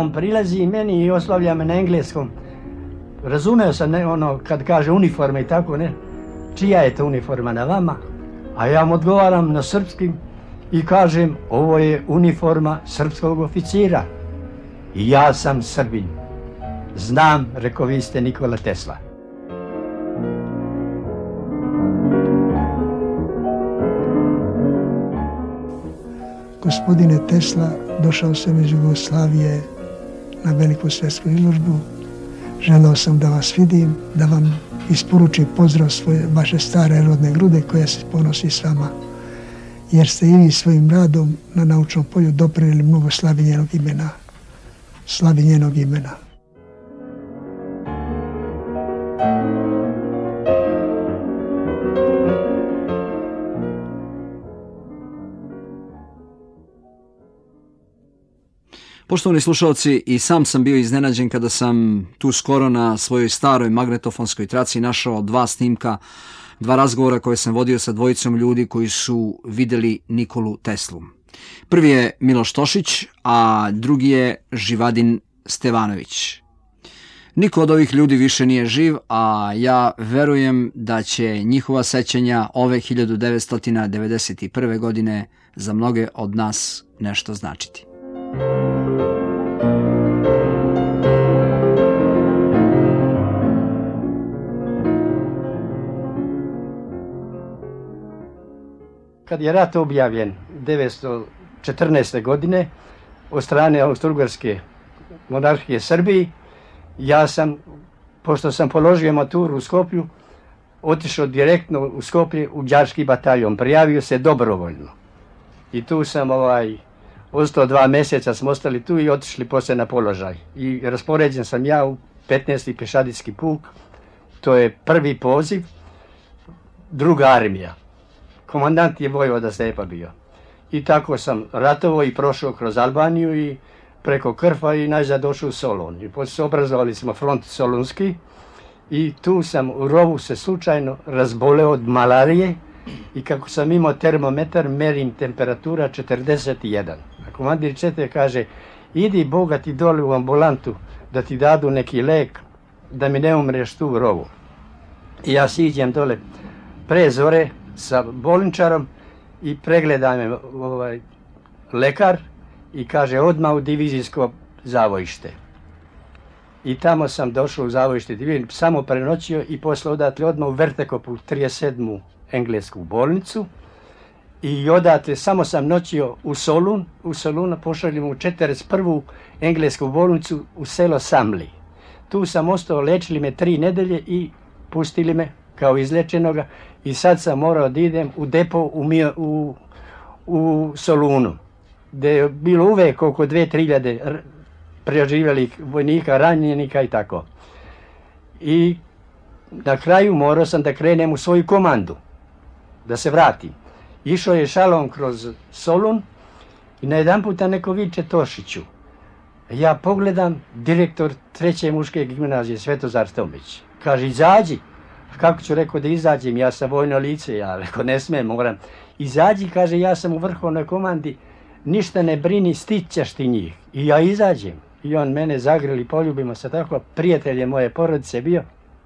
on prilazi meni i oslavlja me na engleskom. Razumeo sam kad kaže uniforma i tako, ne, čija je to uniforma na vama? A ja mu odgovaram na srpskim i kažem, ovo je uniforma srpskog oficira. I ja sam Srbin. Znam, rekao, vi ste Nikola Tesla. Gospodine Tesla, došao sam iz Jugoslavije na veliku svjetsku izložbu. Želeo sam da vas vidim, da vam isporučim pozdrav vaše stare rodne grude koja se ponosi s vama, jer ste i vi svojim radom na naučnom polju doprinijeli mnogo slavi njenog imena. Poštovani slušalci, i sam sam bio iznenađen kada sam tu skoro na svojoj staroj magnetofonskoj traci našao 2 snimka, 2 razgovora koje sam vodio sa dvojicom ljudi koji su vidjeli Nikolu Teslu. Prvi je Miloš Tošić, a drugi je Živadin Stevanović. Niko od ovih ljudi više nije živ, a ja verujem da će njihova sećanja ove 1991. godine za mnoge od nas nešto značiti. Kad je rat objavljen 1914. godine od strane Austro-Ugarske monarhije Srbiji, ja sam, pošto sam položio maturu u Skoplju, otišao direktno u Skoplje u đački bataljon, prijavio se dobrovoljno. I tu sam ostao 2 mjeseca, smo ostali tu i otišli poslije na položaj. I raspoređen sam ja u 15. pješadijski puk, to je prvi poziv, 2. armija. Komandant je Vojvoda Stepa bio. I tako sam ratovao i prošao kroz Albaniju i preko Krfa i najzad došao u Solun. I poslije obrazovali smo front Solunski i tu sam u rovu se slučajno razboleo od malarije i kako sam imao termometar, merim temperatura 41. A komandir čete kaže, idi Boga ti dole u ambulantu da ti dadu neki lek da mi ne umreš tu u rovu. I ja siđem dole pre zore sa bolničarom i pregleda me lekar i kaže odmah u divizijsko zavojište. I tamo sam došao u zavojište divizije, samo prenoćio i posle odatle odmah u Vertekopu 37. englesku bolnicu i odatle samo sam noćio u Solun, pošaljemo u 41. englesku bolnicu u selo Samli. Tu sam ostao, lečili me 3 nedelje i pustili me kao izlečenoga i sad sam morao da idem u depo u Solunu, gdje je bilo uvek oko 2-3 preživjelih vojnika, ranjenika i tako. I na kraju morao sam da krenem u svoju komandu, da se vratim. Išao je šalom kroz Solun i najedanputa neko viče Tošiću. Ja pogledam, direktor 3. muške gimnazije Svetozar Tomić. Kaže, izađi. Kako ću, rekao, da izađem, ja sam vojno lice, ja rekao, ne smijem, moram. Izađi, kaže, ja sam u vrhovnoj komandi, ništa ne brini, stićeš ti njih. I ja izađem. I on mene zagrili, poljubimo se tako, prijatelj je moje porodice bio.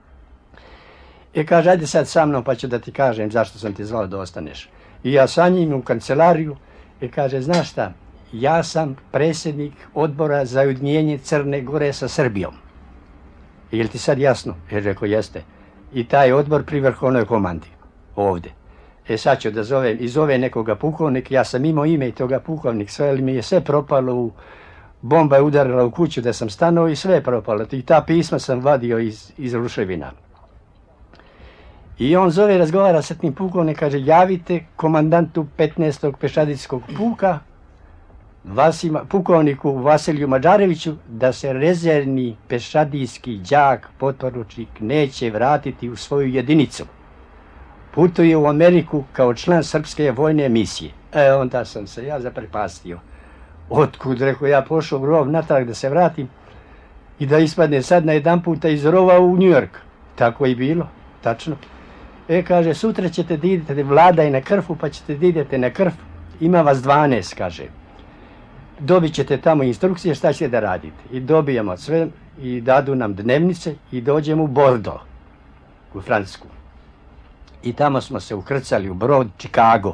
I kaže, ajde sad sa mnom pa ću da ti kažem zašto sam ti zvao da ostaneš. I ja sa njim u kancelariju i kaže, znaš šta, ja sam predsjednik odbora za ujedinjenje Crne Gore sa Srbijom. Je li ti sad jasno? Jer rekao, jeste. I taj odbor pri vrhovnoj komandi, ovdje. Sad ću da izove nekoga pukovnika, ja sam imao ime i toga pukovnika, sve, ali mi je sve propalo, bomba je udarila u kuću da sam stanuo i sve je propalo. I ta pisma sam vadio iz ruševina. I on zove, razgovara sa tim pukovnikom, kaže, javite komandantu 15. pešadijskog puka, pukovniku Vasiliju Mađareviću, da se rezervni pešadijski đak, potporučnik, neće vratiti u svoju jedinicu. Putuje u Ameriku kao član srpske vojne misije. Onda sam se ja zaprepastio. Otkud, rekao, ja pošao u rov natrag da se vratim i da ispadne sad na jedan puta iz rova u New York. Tako je bilo, tačno. Kaže, sutra ćete da idete, Vlada je na Krfu, pa ćete da idete na Krf. Ima vas 12, kaže. dobit ćete tamo instrukcije šta ćete da radite. I dobijemo sve i dadu nam dnevnice i dođemo u Bordeaux, u Francusku. I tamo smo se ukrcali u brod Chicago,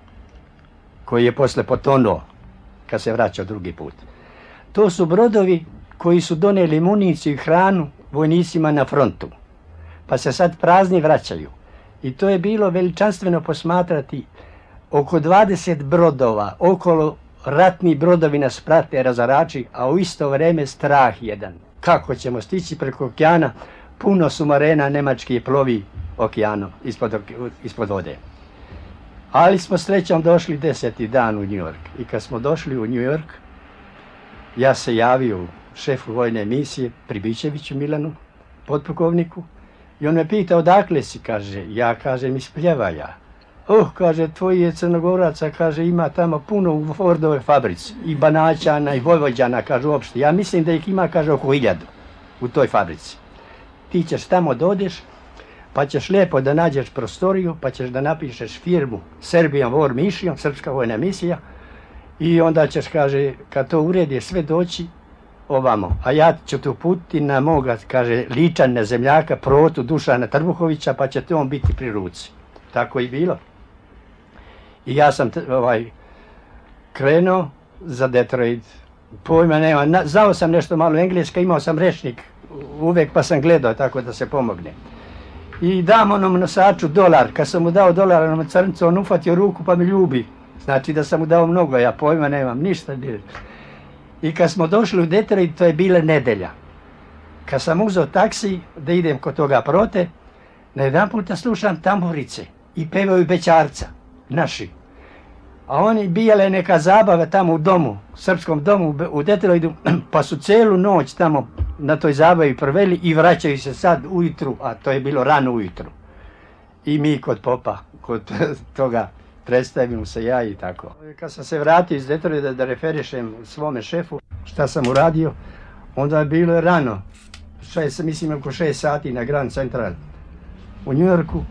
koji je posle potonuo kad se vraćao drugi put. To su brodovi koji su donijeli municiju i hranu vojnicima na frontu, pa se sad prazni vraćaju. I to je bilo veličanstveno posmatrati. Oko 20 brodova, okolo ratni brodovi nas prate, razarači, a u isto vrijeme strah jedan. Kako ćemo stići preko okeana? Puno sumarena nemački plovi okeanom ispod vode. Ali smo srećom došli 10. dan u New York. I kad smo došli u New York, ja se javio šefu vojne misije, Pribičeviću Milanu, potpukovniku, i on me pita odakle si, kaže. Ja kažem iz Pljevalja. Kaže, tvoji je Crnogoraca, kaže, ima tamo puno u Fordove fabrici, i Banaćana, i Vojvođana, kaže, uopšte. Ja mislim da ih ima, kaže, oko 1000 u toj fabrici. Ti ćeš tamo dodeš, pa ćeš lijepo da nađeš prostoriju, pa ćeš da napišeš firmu Serbian War Mission, Srpska vojna misija, i onda ćeš, kaže, kad to urediš sve doći ovamo. A ja ću te uputiti na moga, kaže, Ličana zemljaka, Protu Dušana Trbuhovića, pa će te on biti pri ruci. Tako i bilo. I ja sam krenuo za Detroit. Pojma nema, znao sam nešto malo engleska, imao sam rečnik uvijek, pa sam gledao tako da se pomogne. I dam onom nosaču $1. Kad sam mu dao $1 onom crncu, on ufatio ruku pa me ljubi. Znači da sam mu dao mnogo, ja pojma nemam, ništa. I kad smo došli u Detroit, to je bila nedelja. Kad sam uzeo taksi da idem kod toga Prote, na jedan puta slušam tamburice i pevaju bećarca, naši. A oni bijale neka zabava tamo u domu, srpskom domu u Detroitu, pa su celu noć tamo na toj zabavi proveli i vraćaju se sad ujutru, a to je bilo rano ujutru. I mi kod popa, kod toga predstavim se ja i tako. Kad sam se vratio iz Detroita da referišem svome šefu šta sam uradio, onda je bilo rano, mislim oko 6 sati na Grand Central u New Yorku,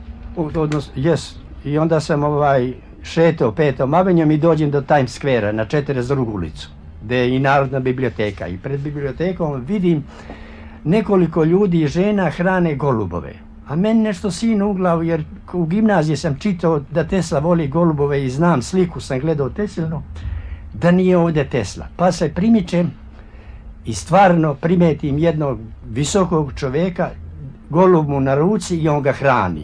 i onda sam šetao 5. avenijom i dođem do Times Square-a na 42. ulicu, gdje je i Narodna biblioteka. I pred bibliotekom vidim nekoliko ljudi i žena hrane golubove. A meni nešto sin u glavu, jer u gimnaziji sam čitao da Tesla voli golubove i znam sliku, sam gledao Teslinu, da nije ovdje Tesla. Pa se primičem i stvarno primetim jednog visokog čovjeka, golub mu na ruci i on ga hrani.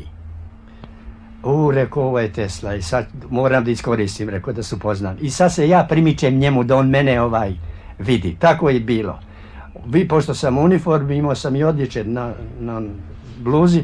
Rekao, ovo je Tesla i sad moram da iskoristim, rekao da su poznam. I sad se ja primičem njemu da on mene vidi. Tako je bilo. Pošto sam u uniformi, imao sam i odličje na bluzi,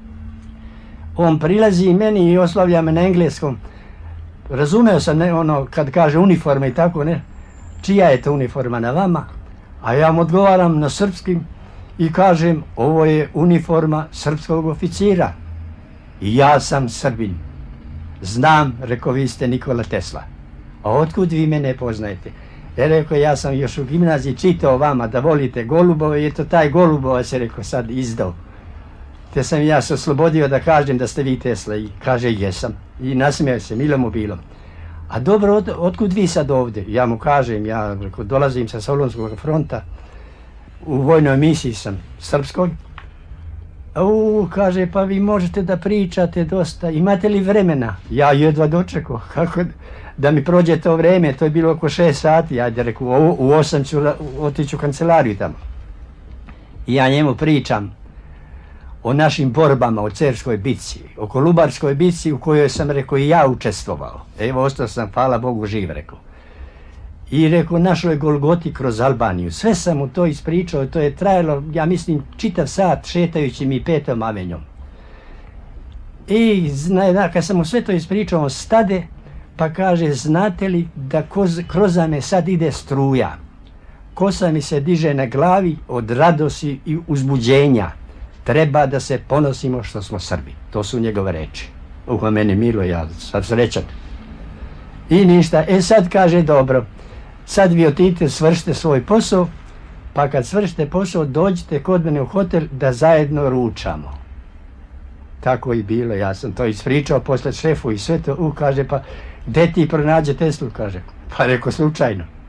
on prilazi meni i oslavlja me na engleskom. Razumeo sam kad kaže uniforma i tako, ne, čija je to uniforma na vama? A ja mu odgovaram na srpskim i kažem, ovo je uniforma srpskog oficira. I ja sam Srbin. Znam, rekao, vi ste Nikola Tesla. A otkud vi mene poznajete? Rekao, ja sam još u gimnaziji čitao vama da volite golubove i eto taj golubova se, rekao, sad izdao. Te sam ja se oslobodio da kažem da ste vi Tesla i kaže jesam. I nasmijao se, milo mu bilo. A dobro, otkud vi sad ovdje? Ja mu kažem, ja rekao, dolazim sa Solunskog fronta, u vojnoj misiji sam srpskoj. Kaže, pa vi možete da pričate dosta, imate li vremena? Ja jedva dočekao, kako da mi prođe to vreme, to je bilo oko 6 sati, ajde rekao, u 8 ću otići u kancelariju tamo. I ja njemu pričam o našim borbama, o Cerskoj bitci, o Kolubarskoj bitci u kojoj sam, rekao, i ja učestvovao. Evo, ostao sam, hvala Bogu, živ, rekao. I rekao, našoj Golgoti kroz Albaniju. Sve sam mu to ispričao, to je trajalo, ja mislim, čitav sat šetajući mi 5. avenijom. I kad sam mu sve to ispričao, on stade, pa kaže, znate li da kroz me sad ide struja? Kosa mi se diže na glavi od radosti i uzbuđenja. Treba da se ponosimo što smo Srbi. To su njegove reči. Meni milo, ja sam srećan. I ništa, sad kaže, dobro, sad vi otidite, svršite svoj posao, pa kad svršite posao, dođite kod mene u hotel da zajedno ručamo. Tako i bilo, ja sam to ispričao posle šefu i sve to, kaže, pa gde ti pronađe Teslu, kaže. Pa rekao, slučajno.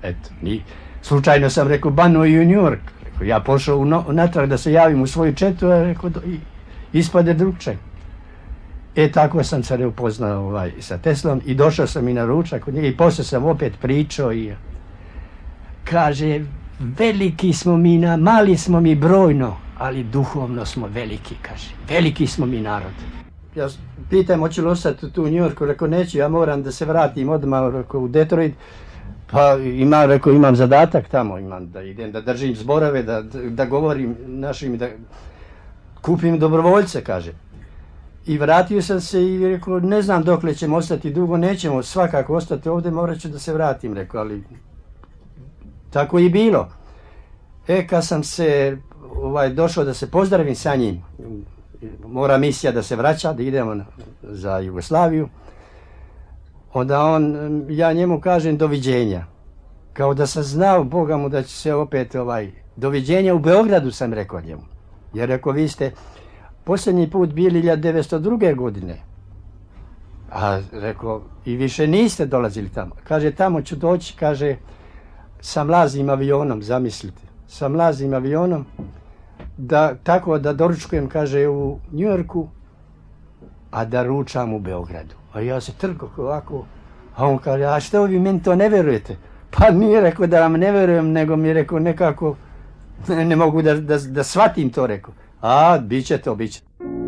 Eto, slučajno sam rekao banuo i u New York. Rekao, ja pošao natrag da se javim u svoju četu, a rekao, ispade drugčaj. Tako sam se upoznao sa Teslom i došao sam i na ručak kod njega i poslije sam opet pričao i kaže, veliki smo mi, mali smo mi brojno, ali duhovno smo veliki, kaže, veliki smo mi narod. Ja pitam, hoću li ostati tu u New Yorku, rekao, neću, ja moram da se vratim odmah u Detroit, pa imam zadatak tamo, imam da idem, da držim zborave, da govorim našim, da kupim dobrovoljce, kaže. I vratio sam se i rekao, ne znam dokle ćemo ostati dugo, nećemo svakako ostati ovdje, morat ću da se vratim, rekao, ali tako i bilo. Kad sam se došao da se pozdravim sa njim, mora misija da se vraća, da idemo za Jugoslaviju, onda ja njemu kažem doviđenja. Kao da sam znao, Boga mu, da će se opet doviđenja u Beogradu, sam rekao njemu. Jer rekao, vi ste posljednji put bili 1902. godine. A rekao, i više niste dolazili tamo. Kaže, tamo ću doći, kaže, sa mlazim avionom, zamislite. Sa mlazim avionom, tako da doručkujem, kaže, u New Yorku, a da ručam u Beogradu. A ja se trkao ovako, a on kaže, a što vi meni to ne verujete? Pa nije rekao da vam ne verujem, nego mi je rekao nekako, ne mogu da shvatim to, rekao. A, bit će to, bit će.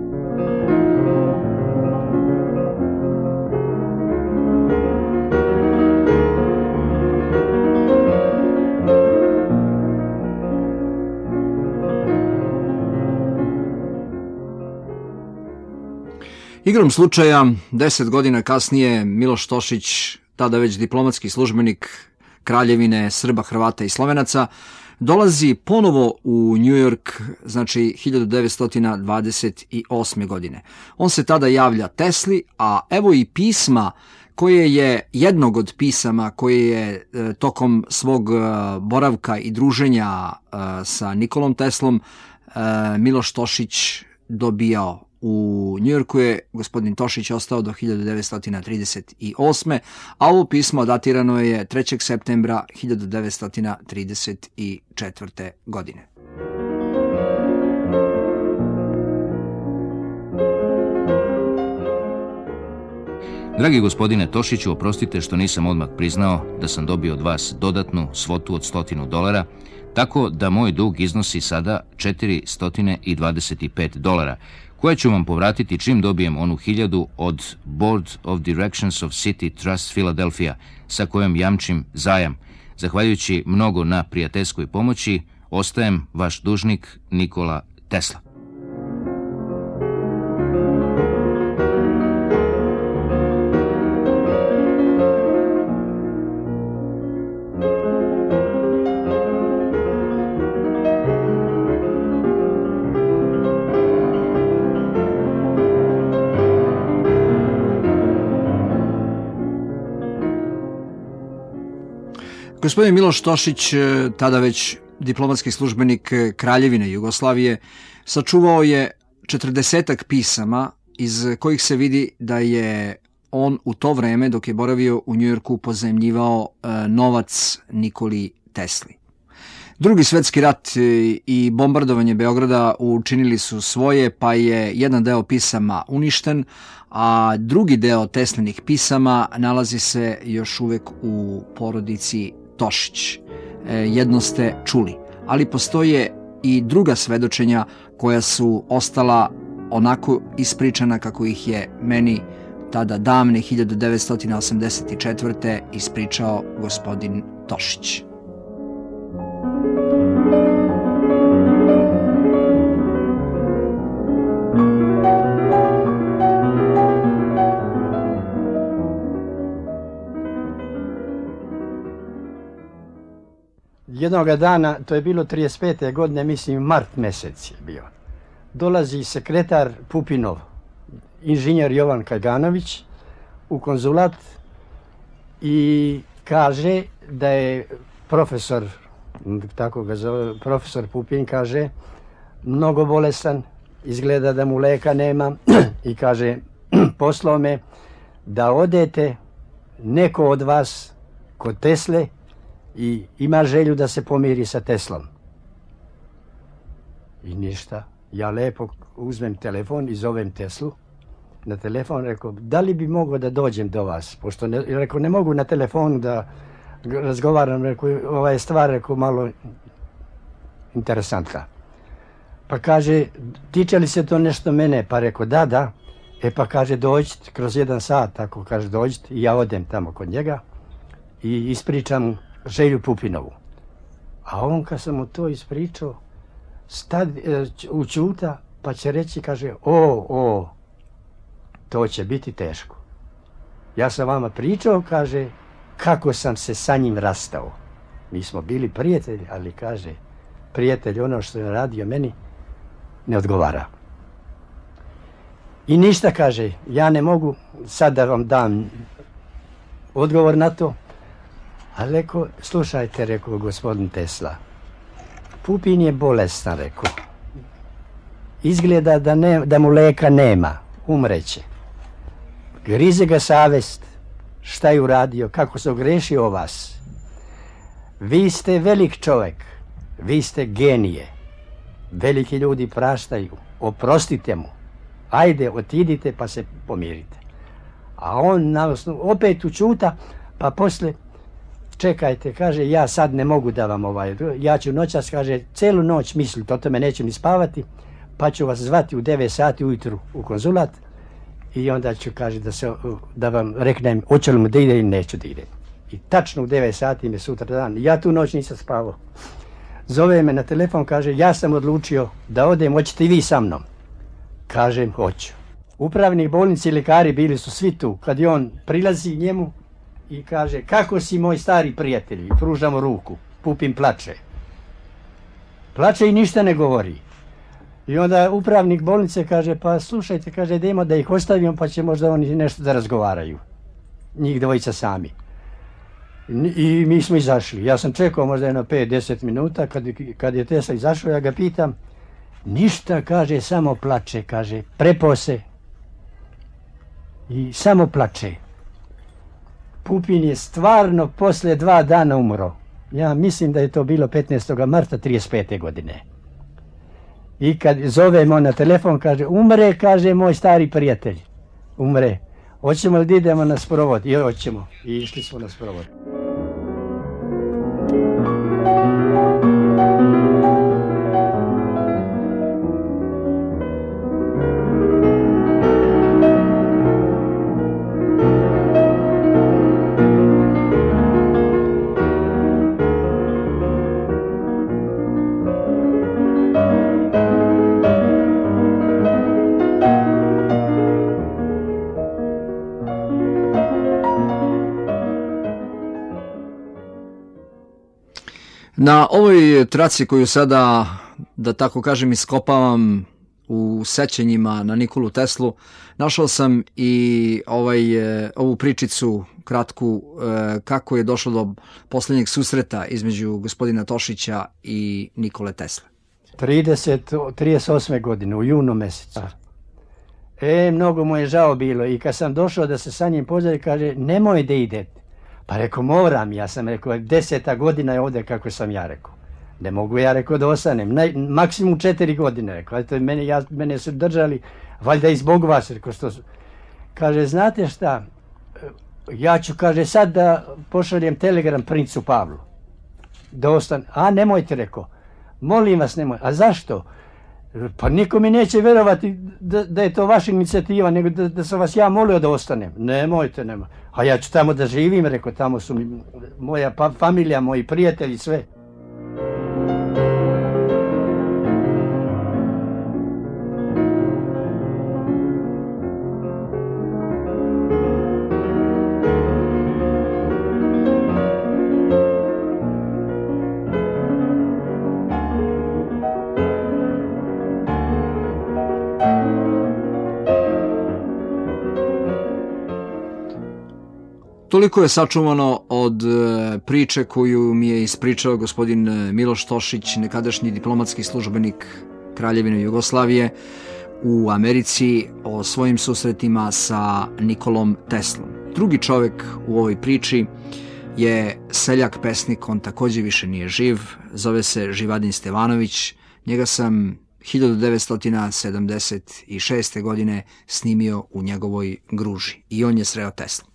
Igrom slučaja, 10 godina kasnije, Miloš Tošić, tada već diplomatski službenik Kraljevine Srba, Hrvata i Slovenaca, dolazi ponovo u New York, znači 1928. godine. On se tada javlja Tesli, a evo i pisma koje je, jednog od pisama koje je tokom svog boravka i druženja sa Nikolom Teslom Miloš Tošić dobijao. U Njujorku je gospodin Tošić ostao do 1938. a ovo pismo datirano je 3. septembra 1934. godine. Dragi gospodine Tošiću, oprostite što nisam odmah priznao da sam dobio od vas dodatnu svotu od $100, tako da moj dug iznosi sada $425, koje ću vam povratiti čim dobijem onu 1000 od Board of Directions of City Trust Philadelphia, sa kojom jamčim zajam. Zahvaljujući mnogo na prijateljskoj pomoći, ostajem vaš dužnik Nikola Tesla. Gospodin Miloš Tošić, tada već diplomatski službenik Kraljevine Jugoslavije, sačuvao je 40-ak pisama iz kojih se vidi da je on u to vreme, dok je boravio u Njujorku, pozajmljivao novac Nikoli Tesli. Drugi svetski rat i bombardovanje Beograda učinili su svoje, pa je jedan deo pisama uništen, a drugi deo Teslinih pisama nalazi se još uvek u porodici Tošić. Jedno ste čuli, ali postoje i druga svedočenja koja su ostala onako ispričana kako ih je meni tada davne 1984. ispričao gospodin Tošić. Jednoga dana, to je bilo 35. godine, mislim mart mesec je bio, dolazi sekretar Pupinov, inženjer Jovan Kaganović, u konzulat i kaže da je profesor, tako ga zove, profesor Pupin, kaže, mnogo bolestan, izgleda da mu leka nema i kaže, poslao me da odete neko od vas kod Tesle i ima želju da se pomiri sa Teslom. I ništa. Ja lepo uzmem telefon i zovem Teslu. Na telefon rekao, da li bi mogao da dođem do vas? Pošto rekao, ne mogu na telefonu da razgovaram, rekao, ova je stvar, rekao, malo interesantna. Pa kaže, tiče li se to nešto mene? Pa rekao, da. Pa kaže, dođite kroz 1 sat, tako kaže, dođite. I ja odem tamo kod njega i ispričam Želju Pupinovu. A on kad sam mu to ispričao, učuta, pa će reći, kaže, to će biti teško. Ja sam vama pričao, kaže, kako sam se sa njim rastao. Mi smo bili prijatelji, ali kaže, prijatelj, ono što je radio meni, ne odgovara. I ništa, kaže, ja ne mogu sad da vam dam odgovor na to, ali rekao, slušajte, rekao gospodin Tesla, Pupin je bolestan, rekao. Izgleda da mu leka nema, umreće. Grize ga savest, šta je uradio, kako se ogrešio o vas. Vi ste velik čovjek, vi ste genije. Veliki ljudi praštaju, oprostite mu. Ajde, otidite pa se pomirite. A on opet učuta, pa posle, čekajte, kaže, ja sad ne mogu da vam ja ću noćas, kaže, celu noć misliti, o tome neću ni spavati, pa ću vas zvati u 9 sati ujutru u konzulat i onda ću, kaže, da vam reknem hoće li mu da ide ili neću da ide. I tačno u 9 sati me sutra dan, ja tu noć nisam spavao. Zove me na telefon, kaže, ja sam odlučio da odem, hoćete i vi sa mnom? Kažem, hoću. Upravnik bolnice i lekari bili su svi tu. Kad je on prilazi njemu i kaže, kako si moj stari prijatelj? I pružamo ruku. Pupin plače. Plače i ništa ne govori. I onda upravnik bolnice kaže, pa slušajte, kaže, idemo da ih ostavimo pa će možda oni nešto da razgovaraju. Njih dvojica sami. I mi smo izašli. Ja sam čekao možda jedno 5-10 minuta. Kad je Tesla izašao, ja ga pitam, ništa, kaže, samo plače, kaže, prepao se i samo plače. Pupin je stvarno posle 2 dana umro. Ja mislim da je to bilo 15. marta 35. godine. I kad zovemo na telefon, kaže, umre, kaže, moj stari prijatelj. Umre. Hoćemo li da idemo na sprovod? I hoćemo. I išli smo na sprovod. Na ovoj traci koju sada, da tako kažem, iskopavam u sećanjima na Nikolu Teslu, našao sam i ovu pričicu kratku kako je došlo do posljednjeg susreta između gospodina Tošića i Nikole Tesle. 38. godine, u junu mjesecu. Mnogo mu je žao bilo i kad sam došao da se sa njim pozdravim, kaže, nemoj da idete. Pa rekao, moram, ja sam rekao, 10. godina je ovdje kako sam ja rekao. Ne mogu ja rekao da ostanem, maksimum 4 godine rekao. Mene su držali, valjda i zbog vas, rekao što su. Kaže, znate šta, ja ću, kaže, sad da pošaljem telegram princu Pavlu. Da ostane, nemojte, rekao, molim vas nemoj, a zašto? Pa niko mi neće vjerovati da je to vaša inicijativa, nego da sam vas ja molio da ostanem. Nemojte. A ja ću tamo da živim, rekao, tamo su moja familija, moji prijatelji, sve. Toliko je sačuvano od priče koju mi je ispričao gospodin Miloš Tošić, nekadašnji diplomatski službenik Kraljevine Jugoslavije u Americi, o svojim susretima sa Nikolom Teslom. Drugi čovjek u ovoj priči je seljak pesnik, on također više nije živ, zove se Živadin Stevanović. Njega sam 1976. godine snimio u njegovoj Gruži i on je sreo Teslu.